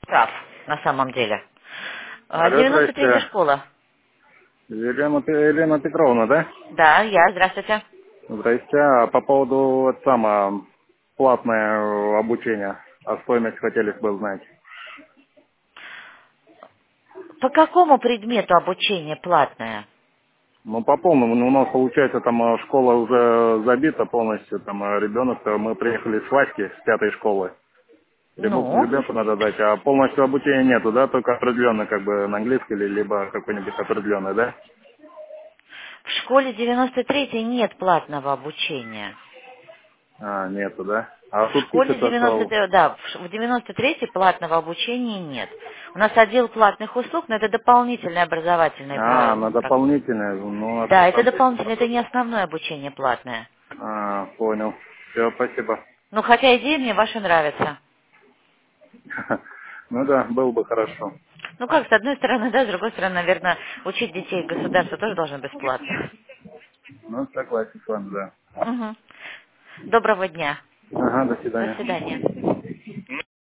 прав, на самом деле. Алло, 93-я здрасте. школа. Елена Петровна, да? Да, я, здравствуйте. Здрасте. А по поводу платное обучение, а стоимость хотели бы знать. По какому предмету обучение платное? Ну, по полному, ну, у нас получается школа уже забита полностью, ребенок, мы приехали с Васьки, с пятой школы. Ну, Ребенку надо дать, а полностью обучения нету, да, только определенно, на английский или либо какой-нибудь определенный, да? в школе 93-й нет платного обучения. А, нету, да? А В тут школе пишется, что... 93, да, в 93-й платного обучения нет. У нас отдел платных услуг, но это дополнительные образовательные А, на программы. дополнительное, ну, Да, это там... дополнительное, это не основное обучение платное. А, понял. Все, спасибо. Ну, хотя идея мне ваша нравится. Ну да, было бы хорошо. Ну как, с одной стороны, да, с другой стороны, наверное, учить детей государство тоже должно бесплатно. Ну, согласен с вами, да. Мгм. Доброго дня. Ага, до До свидания. свидания.